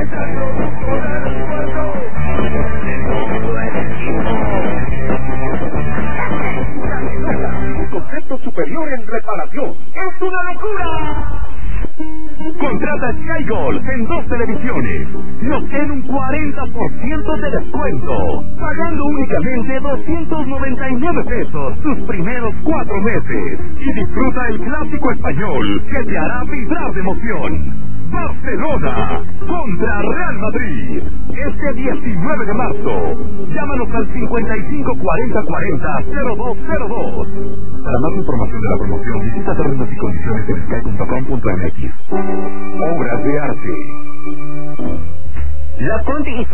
Un concepto superior en reparación. ¡Es una locura! Contrata SkyGold en 2 televisiones y obtén un 40% de descuento, pagando únicamente 299 pesos sus primeros 4 meses y disfruta el clásico español que te hará vibrar de emoción. Barcelona contra Real Madrid, este 19 de marzo. Llámanos al 554040-0202. Para más información de la promoción, visita términos y condiciones en sky.com.mx. Obras de arte. La Conti